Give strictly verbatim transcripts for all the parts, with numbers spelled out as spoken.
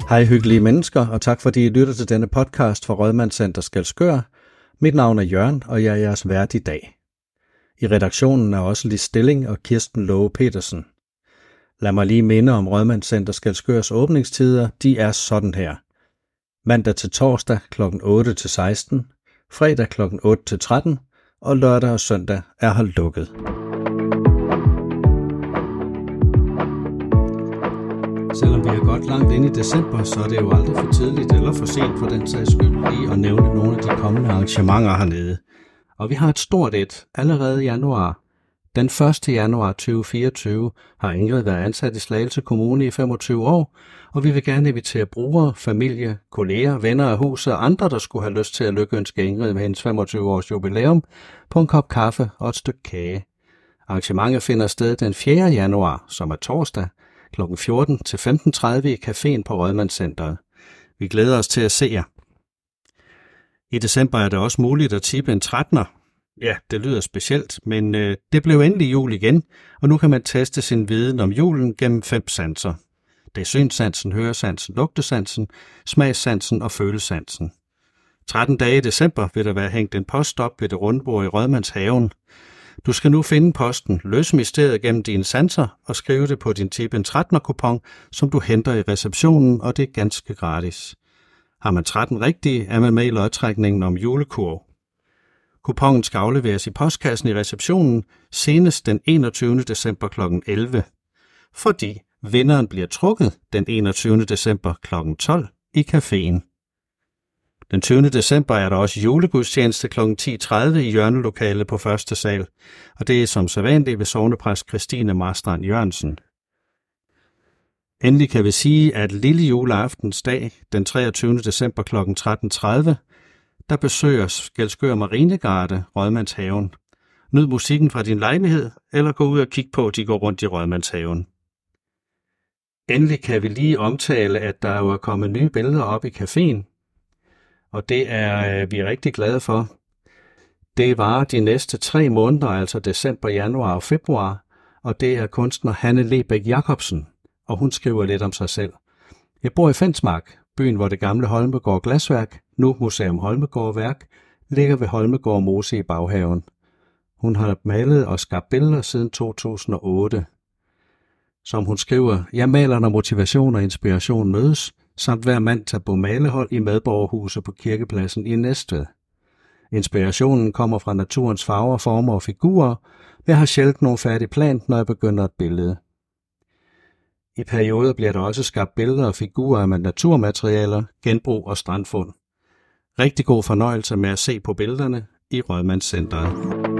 Hej hyggelige mennesker, og tak fordi I lytter til denne podcast fra Rådmandscenter Skælskør. Mit navn er Jørgen, og jeg er jeres vært i dag. I redaktionen er også Lis Stilling og Kirsten Love Petersen. Lad mig lige minde om Rådmandscenter Skælskørs åbningstider. De er sådan her. Mandag til torsdag klokken otte til seksten, fredag klokken otte til tretten, og lørdag og søndag er holdt lukket. Selvom vi er godt langt inde i december, så er det jo aldrig for tidligt eller for sent for den sags skyld lige at nævne nogle af de kommende arrangementer hernede. Og vi har et stort et allerede i januar. Den første januar tyve fireogtyve har Ingrid været ansat i Slagelse Kommune i femogtyve år, og vi vil gerne invitere brugere, familie, kolleger, venner af huset og andre, der skulle have lyst til at lykønske Ingrid med hendes femogtyve års jubilæum på en kop kaffe og et stykke kage. Arrangementet finder sted den fjerde januar, som er torsdag, klokken fjorten til femten tredive i caféen på Rådmandscenteret. Vi glæder os til at se jer. I december er det også muligt at tippe en trettener. Ja, det lyder specielt, men øh, det blev endelig jul igen, og nu kan man teste sin viden om julen gennem fem sanser. Det er synssansen, høresansen, lugtesansen, smagssansen og følesansen. tretten dage i december vil der være hængt en post op ved det rundbord i Rådmandshaven. Du skal nu finde posten, løse mysteriet gennem dine sanser og skrive det på din tip en trettener-kupon, som du henter i receptionen, og det er ganske gratis. Har man tretten rigtige, er man med i lodtrækningen om julekurv. Kuponen skal afleveres i postkassen i receptionen senest den enogtyvende december klokken elleve, fordi vinderen bliver trukket den enogtyvende december klokken tolv i caféen. Den tyvende december er der også julegudstjeneste klokken ti tredive i hjørnelokalet på første sal, og det er som sædvanligt ved sognepræst Christine Marstrand Jørgensen. Endelig kan vi sige, at lille juleaftensdag, den treogtyvende december klokken tretten tredive, der besøger Skælskør Marinegarde Rådmandshaven. Nyd musikken fra din lejlighed, eller gå ud og kig på, at de går rundt i Rådmandshaven. Endelig kan vi lige omtale, at der jo er kommet nye billeder op i caféen, og det er vi er rigtig glade for. Det varer de næste tre måneder, altså december, januar og februar, og det er kunstner Hanne Lebæk Jacobsen, og hun skriver lidt om sig selv. Jeg bor i Fensmark, byen hvor det gamle Holmegård Glasværk, nu Museum Holmegård Værk, ligger ved Holmegård Mose i baghaven. Hun har malet og skabt billeder siden to tusind og otte. Som hun skriver, jeg maler, når motivation og inspiration mødes, samt hver mand tager på malehold i Medborgerhuset på Kirkepladsen i Næstved. Inspirationen kommer fra naturens farver, former og figurer, men jeg har sjældent nogen færdig plan, når jeg begynder et billede. I perioder bliver der også skabt billeder og figurer med naturmaterialer, genbrug og strandfund. Rigtig god fornøjelse med at se på billederne i Rådmandscenteret.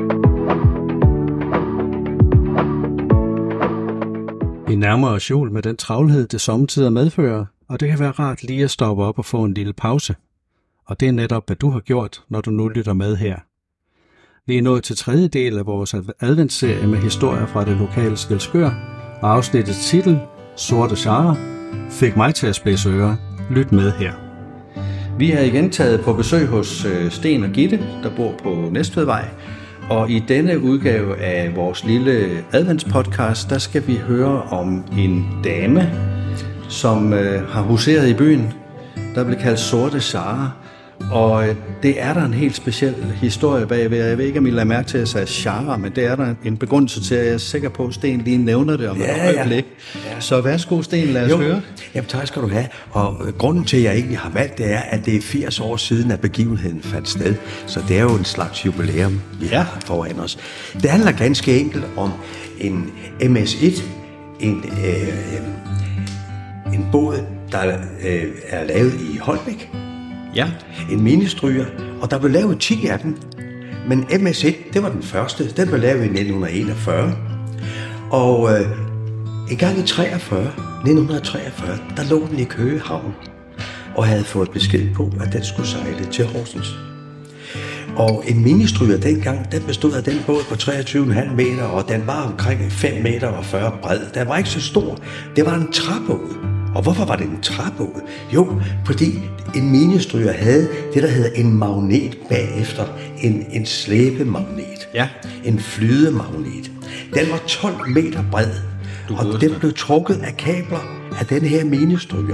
Vi nærmer os jul med den travlhed, det sommetider medfører, og det kan være rart lige at stoppe op og få en lille pause. Og det er netop, hvad du har gjort, når du nu lytter med her. Vi er nået til tredje del af vores adventsserie med historier fra det lokale Skælskør, og afsnittets titel, Sorte Scharer, fik mig til at spidse ører. Lyt med her. Vi er igen taget på besøg hos Sten og Gitte, der bor på Næstvedvej. Og i denne udgave af vores lille adventspodcast, der skal vi høre om en dame, som øh, har huseret i byen, der bliver kaldt Sorte Scharer. Og øh, det er der en helt speciel historie bagved. Jeg ved ikke, om I lader mærke til, at jeg sagde Scharer, men det er der en begrundelse til, at jeg er sikker på, at Sten lige nævner det om ja, et øjeblik. Ja. Ja. Så værsgo, Sten, lad os jo. høre. Jamen, tak skal du have. Og grunden til, at jeg egentlig har valgt, det er, at det er firs år siden, at begivenheden fandt sted. Så det er jo en slags jubilæum, vi ja. har foran os. Det handler ganske enkelt om en M S et, en, øh, en båd, der øh, er lavet i Holbæk. Ja. En ministryger, og der blev lavet ti af dem. Men M S et, det var den første. Den blev lavet i nitten enogfyrre. Og øh, en gang i treogfyrre, nitten treogfyrre, der lå den i Køge Havn og havde fået besked på, at den skulle sejle til Horsens. Og en ministryger dengang, den bestod af den båd på treogtyve komma fem meter, og den var omkring fem meter og fyrre bred. Den var ikke så stor. Det var en træbåd. Og hvorfor var det en træbåd? Jo, fordi en ministryger havde det, der hedder en magnet bagefter. En, en slæbemagnet. Ja. En flydemagnet. Den var tolv meter bred, og den blev trukket af kabler af den her ministryger.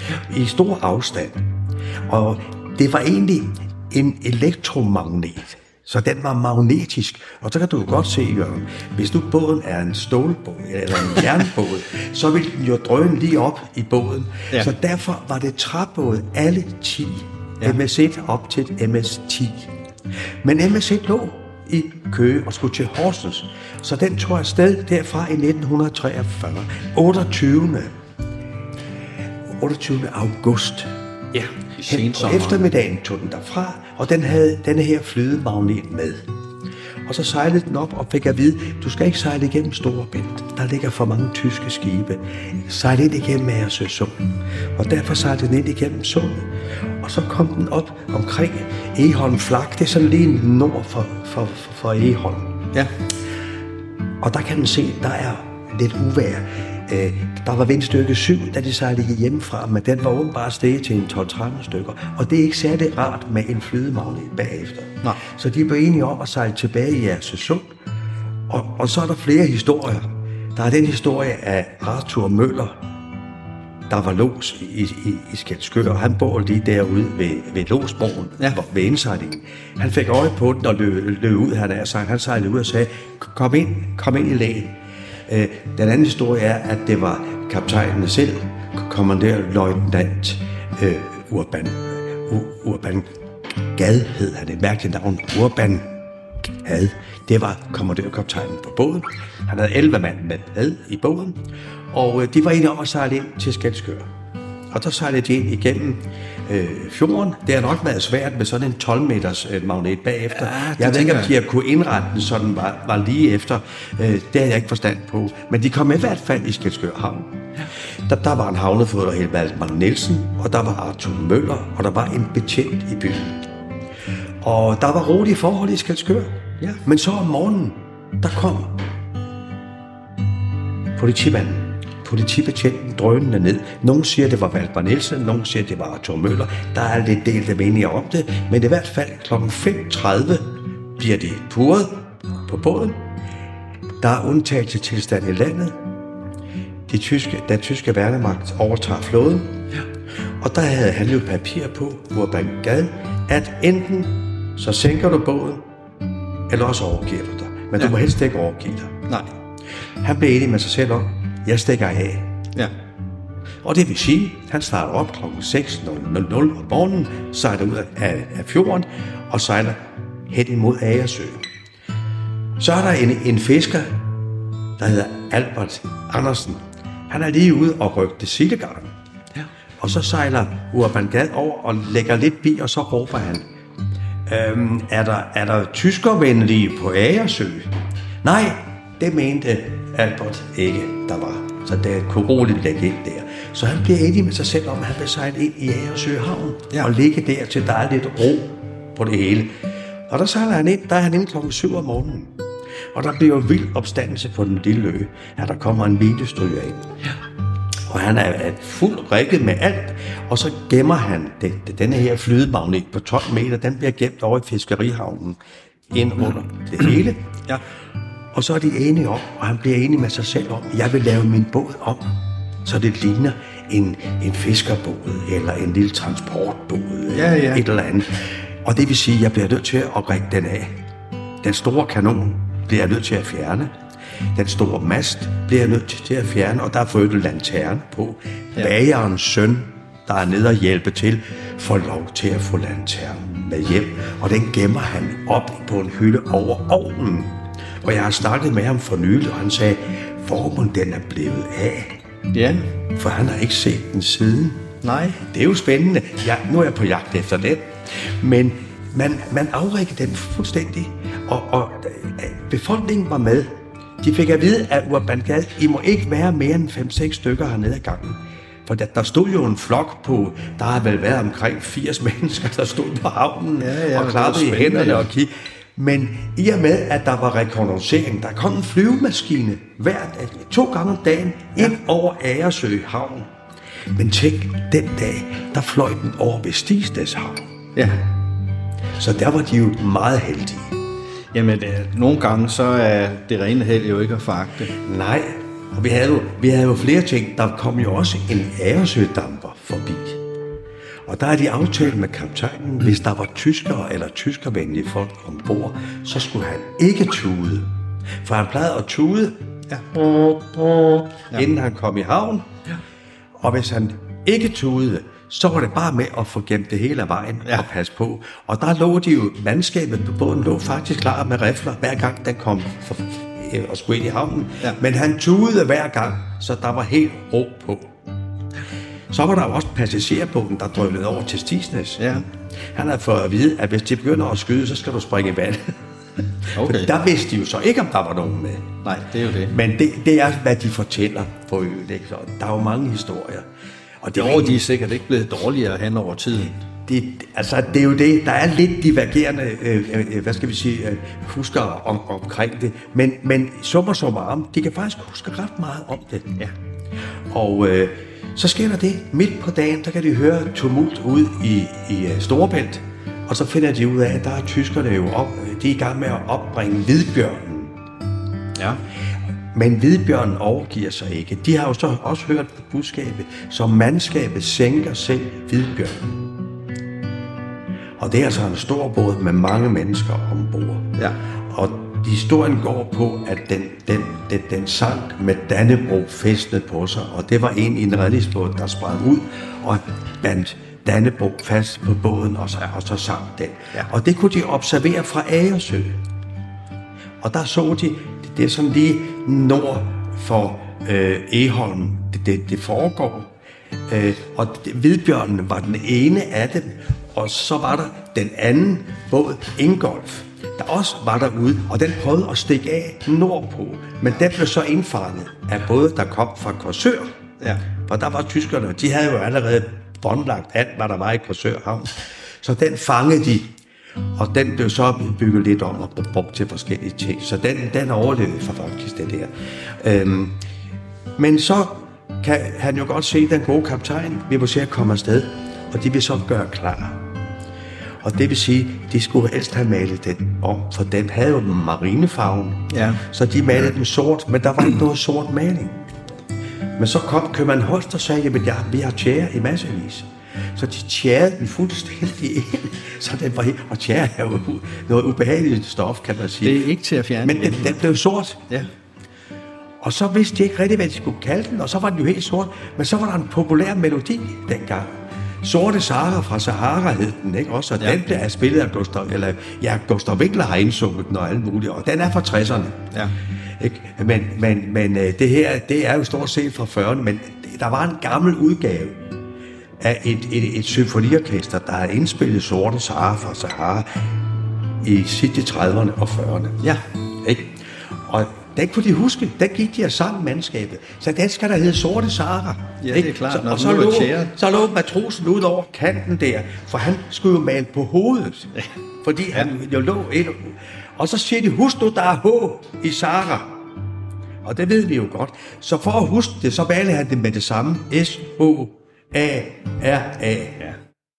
i stor afstand. Og det var egentlig en elektromagnet, så den var magnetisk. Og så kan du jo godt se, Jørgen, hvis nu båden er en stålbåd eller en jernbåd, så vil den jo drøne lige op i båden. Ja. Så derfor var det træbåde alle ti. Ja. M S et op til M S ti. Men M S et lå i Køge og skulle til Horsens. Så den tog afsted derfra i nitten treogfyrre. otteogtyvende august. Ja, i sensommeren. Eftermiddagen tog den derfra, og den havde denne her flydemagnet med. Og så sejlede den op og fik at vide, du skal ikke sejle igennem Storebælt. Der ligger for mange tyske skibe. Sejl ind igennem Agersø Sund. Og derfor sejlede den ind igennem sundet. Og så kom den op omkring Egholm Flak. Det er sådan lige nord for, for, for, for Egholm. Ja. Og der kan man se, der er lidt uvejr. Øh, der var vindstyrke syv, da de sejlede hjemmefra, men den var åbenbart steget til en tolv tretten stykker. Og det er ikke særlig rart med en flydemagnet bagefter. Nej. Så de blev enige om at sejle tilbage i Agersø Sund. Og, og så er der flere historier. Der er den historie af Arthur Møller, der var los i, i, i Skælskør, og han bor lige derude ved, ved Losbroen, ja. ved indsejlingen. Han fik øje på den og løb, løb ud, han er sagt. Han sejlede ud og sagde, kom ind, kom ind i lægen. Øh, den anden historie er, at det var kaptajnen selv, kommanderløjtnant øh, Urban, U- Urban Gad hed han, et mærkeligt navn, Urban Gad. Det var kommandørkaptajnen på båden. Han havde elleve mand med i båden, og øh, de var enige om at sejle ind til Skælskør. Og der sejlede de ind igennem øh, fjorden. Det har nok været svært med sådan en tolv meters øh, magnet bagefter. Ja, jeg ved ikke, om de har kunne indrette den, så den var, var lige efter. Øh, det har jeg ikke forstand på. Men de kom i hvert fald i Skælskør Havn. Ja. Der, der var en havnefod, der hed Valdemar Nielsen, og der var Arthur Møller, og der var en betjent i byen. Og der var rolige forhold i Skælskør. Ja. Men så om morgenen, der kom politimanden. Politibetjenten drønende ned. Nogle siger, det var Valdemar Nielsen, nogle siger, det var Arthur Møller. Der er lidt delt af meninger om det, men i hvert fald klokken fem tredive bliver de puret på båden. Der er undtagelsestilstand i landet. De tyske, den tyske værnemagt overtager flåden. Ja. Og der havde han jo papir på, Urban Gad, at enten så sænker du båden, eller også overgiver du dig. Men ja. Du må helst ikke overgive dig. Nej. Han blev enig med sig selv om, jeg stikker af. Ja. Og det vil sige, at han starter op klokken seks nul nul om morgenen, sejler ud af, af fjorden og sejler hen imod Agersø. Så er der en, en fisker, der hedder Albert Andersen. Han er lige ude og rygte sildegarn. Ja. Og så sejler Urban Gad over og lægger lidt bi, og så råber han, øhm, er der, er der tyskervenlige på Agersø? Nej, det mente Albert ikke, der var. Så det kunne roligt lægge ind der. Så han bliver enig med sig selv om, at han vil sejle ind i Agersø Havn, ja. Og ligge der, til der er lidt ro på det hele. Og der sejler han ind, der er han inde klokken syv om morgenen. Og der bliver vild opstandelse på den lille ø, at der kommer en minestryger ind. Ja. Og han er, er fuldt rigget med alt, og så gemmer han det, det, denne her flydemagnet på tolv meter, den bliver gemt over i fiskerihavnen, ind under det hele. Ja. Og så er de enige om, og han bliver enig med sig selv om, at jeg vil lave min båd om, så det ligner en, en fiskerbåd, eller en lille transportbåd, ja, ja. Et eller andet. Og det vil sige, at jeg bliver nødt til at række den af. Den store kanon bliver jeg nødt til at fjerne. Den store mast bliver jeg nødt til at fjerne, og der er fået en lanterne på. Ja. Bagerens søn, der er nede og hjælpe til, får lov til at få lanternen med hjem, og den gemmer han op på en hylde over ovnen. Og jeg har snakket med ham for nylig, og han sagde, hvor mon den er blevet af. Ja. For han har ikke set den siden. Nej. Det er jo spændende. Ja, nu er jeg på jagt efter den. Men man, man afrikkede den fuldstændig, og, og befolkningen var med. De fik at vide, at Urban Gad, I må ikke være mere end fem seks stykker hernede ad gangen. For der, der stod jo en flok på, der har vel været omkring firs mennesker, der stod på havnen, ja, ja, og klappede i hænderne og kiggede. Men i og med, at der var rekognoscering, der kom en flyvemaskine hvert, to gange om dagen ind over Agersø Havn. Men tænk, den dag, der fløj den over ved Stigsnæs Havn. Ja. Så der var de jo meget heldige. Jamen, det, nogle gange så er det rene held jo ikke at foragte. Nej, og vi havde, jo, vi havde jo flere ting. Der kom jo også en Agersø-damper forbi. Og der er de aftalt med kaptajnen, hvis der var tyskere eller tyskervenlige folk ombord, så skulle han ikke tude. For han plejede at tude, ja. inden han kom i havn. Ja. Og hvis han ikke tudede, så var det bare med at få gemt det hele af vejen ja. og passe på. Og der lå de jo, mandskabet på båden lå faktisk klar med rifler, hver gang den kom for, øh, og skulle ind i havnen. Ja. Men han tudede hver gang, så der var helt ro på. Så var der jo også passagerbåden, der drønede over til Stigsnæs. Ja. Han havde fået at vide, at hvis de begynder at skyde, så skal du springe i vand. Okay. For der vidste de jo så ikke, om der var nogen med. Nej, det er jo det. Men det, det er, hvad de fortæller på øen. Ikke? Så der er jo mange historier. Og det år, de er sikkert ikke blevet dårligere hen over tiden. Det, altså, det er jo det. Der er lidt divergerende, øh, øh, hvad skal vi sige, øh, husker om, omkring det. Men, men summa summarum, de kan faktisk huske ret meget om det. Ja. Og øh, så sker der det. Midt på dagen, der kan de høre tumult ud i, i Storebælt. Og så finder de ud af, at der er tyskerne jo op, de er i gang med at opbringe Hvidbjørnen. Ja. Men Hvidbjørnen overgiver sig ikke. De har jo så også hørt på budskabet, så mandskabet sænker selv Hvidbjørnen. Og det er altså en stor båd med mange mennesker ombord. Ja. Og historien går på, at den, den, den, den sank med Dannebrog fæstnet på sig. Og det var en i en redningsbåd, der sprang ud og bandt Dannebrog fast på båden, og så, og så sank den. Ja. Og det kunne de observere fra Agersø. Og der så de, det er sådan lige nord for øh, Egholm, det, det, det foregår. Øh, og Hvidbjørnen var den ene af dem, og så var der den anden båd, Ingolf, der også var derude, og den prøvede at stikke af nordpå. Men den blev så indfanget af både, der kom fra Korsør, ja. For der var tyskerne, de havde jo allerede båndlagt alt, hvad der var i Korsør havn. Så den fangede de, og den blev så bygget lidt om og brugt til forskellige ting. Så den, den overlevede for faktisk det der. Øhm, men så kan han jo godt se den gode kaptajn, vi må se at komme afsted, og de vil så gøre klar. Og det vil sige, de skulle helst have malet den om, for den havde jo en marinefarven. Ja. Så de malede den sort, men der var ikke noget sort maling. Men så kom købmand Holst og sagde, at ja, vi har tjære i massevis. Så de tjærede den fuldstændig ind, så den var helt... Og tjære er jo noget ubehageligt stof, kan man sige. Det er ikke til at fjerne. Men den, den blev sort. Ja. Og så vidste de ikke rigtig, hvad de skulle kalde den, og så var den jo helt sort. Men så var der en populær melodi dengang. Sorte Sahara fra Sahara hed den, ikke også? Og ja. Den blev spillet af Gustav, eller ja, Gustav Winkler har indsunget den og alt muligt, og den er fra tresserne. Ja. Ikke? Men, men, men det her, det er jo stort set fra fyrrerne, men der var en gammel udgave af et, et, et symfoniorkester, der havde indspillet Sorte Sahara fra Sahara i sidste trediverne og fyrrerne. Ja. Ikke? Og den kunne de huske, den gik de af sang mandskabet. Så den skal der hedde Sorte Sahara. Ja, det er klart. Så, og så lå, så lå matrosen ud over kanten der, for han skulle jo male på hovedet. Ja. Fordi ja. han jo lå ind. Og så siger de, husk nu, der er H i Sahara. Og det ved vi jo godt. Så for at huske det, så valgte han det med det samme. S H A R A. Ja.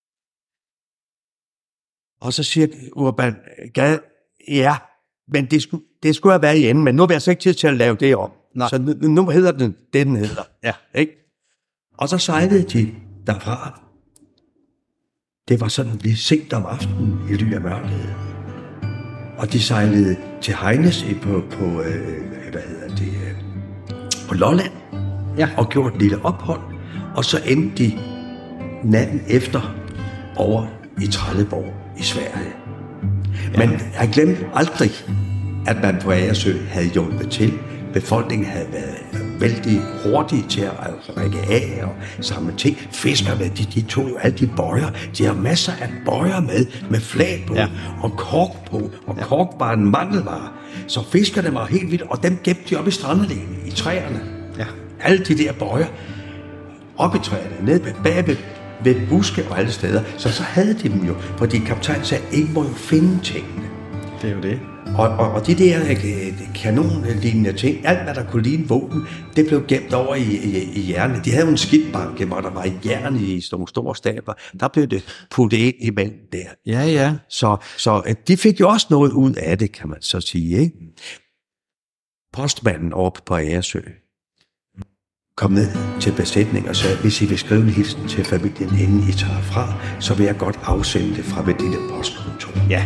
Og så siger Urban Gad, ja, men det skulle, det skulle have været i enden, men nu har vi altså ikke tid til at lave det om. Nej. Så nu, nu hedder den det, den hedder. Ja. Ikke? Og så sejlede de derfra. Det var sådan lidt sent om aftenen i ly af mørket. Og de sejlede til Heines på, på øh, hvad hedder det, øh, på Lolland. Ja. Og gjorde et lille ophold. Og så endte de natten efter over i Trelleborg i Sverige. Ja. Men jeg glemte aldrig, at man på Agersø havde hjulpet til. Befolkningen havde været vældig hurtige til at række af og samle ting. Fiskerne, de, de tog jo alle de bøjer. De har masser af bøjer med, med flag på, ja. Og kork på. Og ja. Kork var en mangelvare. Så fiskerne var helt vildt, og dem gemte de op i strandelægen, i træerne. Ja. Alle de der bøjer. Op i træerne, ned bag ved, ved buske og alle steder. Så så havde de dem jo, fordi kaptajnen sagde, at ingen må jo finde tingene. Det er jo det. Og, og, og de der kanonlignende ting, alt hvad der kunne ligne våben, det blev gemt over i, i, i jernet. De havde jo en skidtbanke, hvor der var jern i nogle store stabler. Der blev det puttet ind imellem der. Ja, ja. Så, så de fik jo også noget ud af det, kan man så sige. Ikke? Postmanden oppe på Agersø kom ned til besætningen og sagde, hvis I vil skrive en hilsen til familien, inden I tager fra, så vil jeg godt afsende det fra mit lille postkontor. Ja.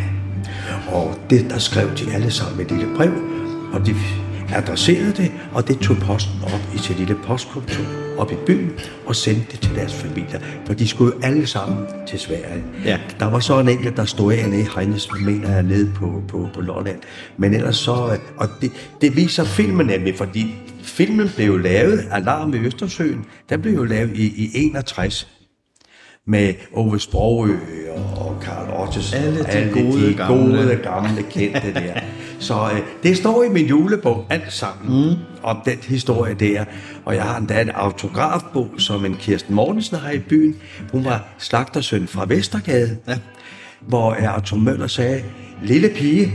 Og det, der skrev de alle sammen et lille brev, og de adresserede det, og det tog posten op i sit lille postkontor op i byen og sendte det til deres familier, for de skulle jo alle sammen til Sverige. Ja. Der var så en enkelt, der stod af nede i Hegnes, mener jeg, nede på, på, på Lolland. Men ellers så, og det, det viser filmen nemlig, fordi filmen blev jo lavet, Alarm i Østersøen, den blev jo lavet i, i enogtres. Med Ove Sprogøe og Carl Ottesen. Alle de, alle gode, de gamle. gode, gamle kendte der. Så øh, det står i min julebog alt sammen, mm. om den historie der. Og jeg har endda en autografbog, som en Kirsten Mortensen har i byen. Hun var slagtersøn fra Vestergade, ja. Hvor Arthur Møller sagde, lille pige,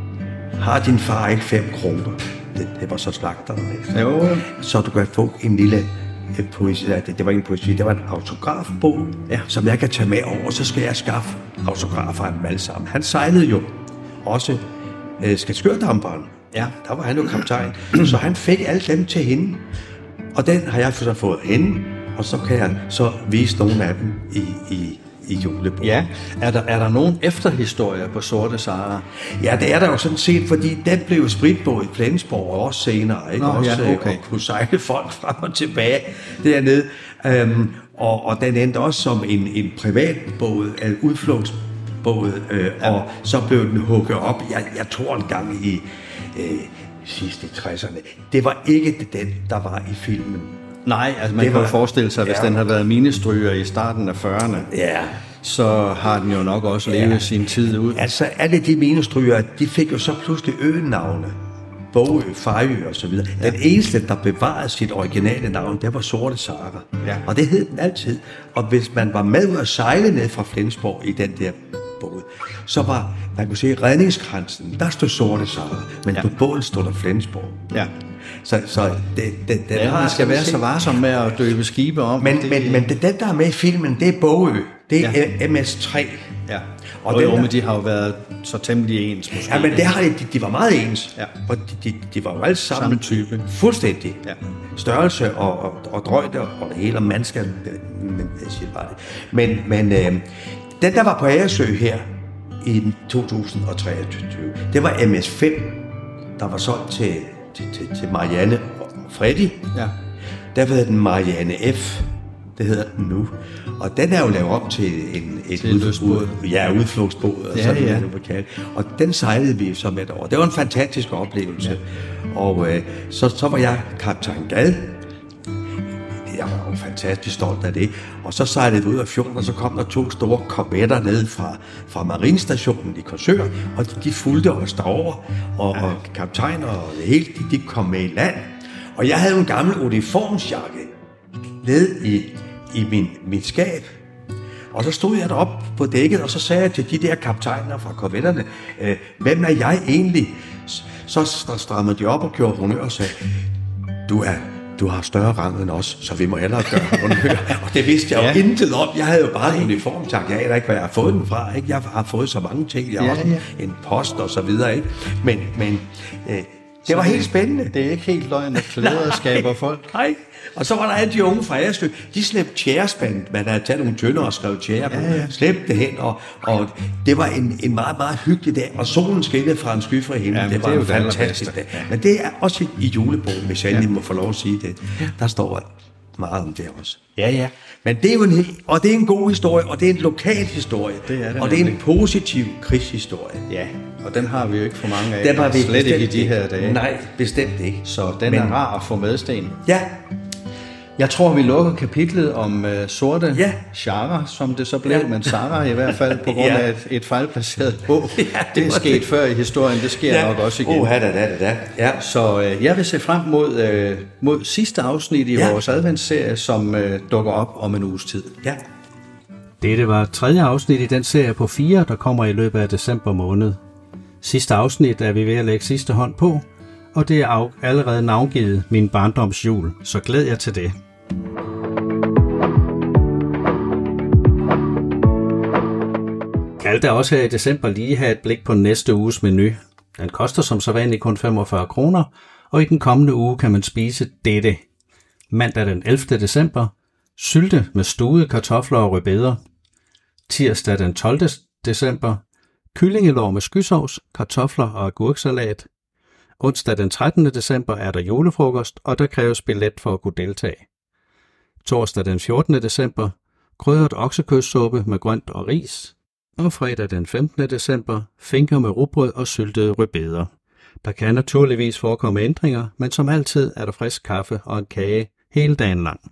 har din far ikke fem kroner? Det, det var så slagteren. Jo. Så du kan få en lille... Poesi, det, det var ikke en poesi, det var en autografbog, ja. Som jeg kan tage med over, så skal jeg skaffe autografer af dem alle sammen. Han sejlede jo også øh, Skælskørdamperen. Ja. Der var han jo kaptajn, så han fik alle dem til hende, og den har jeg så fået hende, og så kan jeg så vise nogle af dem i, i, i julebogen. Ja, er der, er der nogen efterhistorier på Sorte Sara? Ja, det er der jo sådan set, fordi den blev spritbåd i Flensborg også senere, ikke? Nå, også, ja, okay. Og kunne sejle folk frem og tilbage dernede. Øhm, og, og den endte også som en, en privatbåd, en udflugtsbåd, øh, ja. Og så blev den hugget op, jeg, jeg tror en gang i øh, sidste tresserne. Det var ikke den, der var i filmen. Nej, altså man det kan var, jo forestille sig, hvis ja. Den har været minestryger i starten af fyrrerne, ja. Så har den jo nok også levet ja. Sin tid ud. Altså alle de minestryger, de fik jo så pludselig øgenavne. Bogø, Fejø og så videre. Ja. Den eneste, der bevarede sit originale navn, det var Sorte Sara. Ja. Og det hed den altid. Og hvis man var med ud at sejle ned fra Flensborg i den der båd, så var, man kunne se, redningskransen, der stod Sorte Sara, men ja. På båden stod der Flensborg. Ja. Så, så det, det, den ja, har man skal være set. Så varsom med at døbe skibe om. Men, det, men, men det, den, der er med i filmen, det er Bogø. Det er ja. M S tre. Ja. Og, og jo, der... men de har jo været så temmelig ens måske. Ja, men det har de, de, de var meget ens. Ja. Og de, de, de var jo alle sammen samme type. Fuldstændig. Ja. Størrelse og, og, og drøjde og det hele, og mandskab. Men, jeg siger bare det. Men, men øh, den, der var på Agersø her i to tusind treogtyve, det var M S fem, der var solgt til, til, til, til Marianne og Freddy. Ja. Der hedder den Marianne F. Det hedder den nu. Og den er jo lavet op til en et udflugsbåd. Ja, udflugsbåd og ja, sådan ja. noget. Og den sejlede vi så med over. Det var en fantastisk oplevelse. Ja. Og øh, så, så var jeg kaptajn Gad. Jeg var jo fantastisk stolt af det. Og så sejlede vi ud af fjorden, og så kom der to store korvetter ned fra, fra marinestationen i Korsør, og de, de fulgte os derover, og, ja. Og kaptajner og det hele, de, de kom med i land. Og jeg havde en gammel uniformsjakke ned i, i min, mit skab. Og så stod jeg deroppe på dækket, og så sagde jeg til de der kaptajner fra korvetterne, øh, hvem er jeg egentlig? Så strammede de op og gjorde honør og sagde, du er... du har større rang end os, så vi må hellere gøre honør. Og det vidste jeg jo ja. Intet om. Jeg havde jo bare en uniform, tak. Jeg aner ikke, hvad jeg har fået den fra. Ikke? Jeg har fået så mange ting. Jeg har ja, også ja. En post og så videre. Ikke? Men, men øh, det var helt spændende. Det er ikke helt løgn, at klæder skaber folk. Nej. Og så var der alle de unge fra Agersø. De slæbte tjærespand. Man havde taget nogle tønder og skrevet tjære på. Ja, ja. Slæbte det hen. Og, og det var en, en meget, meget hyggelig dag. Og solen skinnede fra en skyfri himmel. Ja, det var det en fantastisk dag. Ja. Men det er også i julebogen, hvis jeg ja. Endelig må få lov at sige det. Der står meget om det også. Ja, ja. Men det er jo en, og det er en god historie, og det er en lokal historie. Det er det, og det er en positiv krigshistorie. Ja, og den har vi jo ikke for mange af. Den har vi slet ikke i de her dage. Nej, bestemt ikke. Så den Men, er rar at få med, Sten. Ja. Jeg tror, vi lukker kapitlet om uh, Sorte ja. Sara, som det så blev, ja. Men Sara i hvert fald på grund ja. Af et, et fejlplaceret bog. Ja, det, det er sket det. Før i historien, det sker ja. Nok også igen. Oh, da, da, da, da. Ja. Så uh, jeg vil se frem mod, uh, mod sidste afsnit i ja. Vores adventsserie, som uh, dukker op om en uges tid. Ja. Dette var tredje afsnit i den serie på fire, der kommer i løbet af december måned. Sidste afsnit er vi ved at lægge sidste hånd på, og det er allerede navngivet Min barndoms jul, så glæd jer til det. Kan da også her i december lige have et blik på næste uges menu. Den koster som sædvanligt kun femogfyrre kroner, og i den kommende uge kan man spise dette. Mandag den ellevte december, sylte med stuede kartofler og rødbeder. Tirsdag den tolvte december, kyllingelår med skysovs, kartofler og agurksalat. Onsdag den trettende december er der julefrokost, og der kræves billet for at kunne deltage. Torsdag den fjortende december, krydret oksekødssuppe med grønt og ris. Og fredag den femtende december, finker med rugbrød og syltede rødbeder. Der kan naturligvis forekomme ændringer, men som altid er der frisk kaffe og en kage hele dagen lang.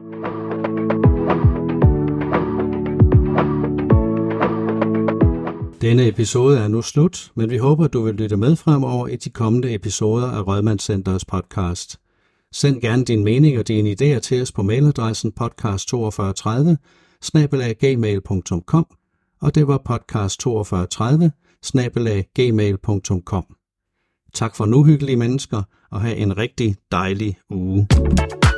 Denne episode er nu slut, men vi håber, du vil lytte med fremover i de kommende episoder af Rødmandscenterets podcast. Send gerne din mening og dine idéer til os på mailadressen podcast toogfyrre tredive snabel-a gmail punktum com, og det var podcast toogfyrre tredive snabel-a gmail punktum com. Tak for nu, hyggelige mennesker, og have en rigtig dejlig uge.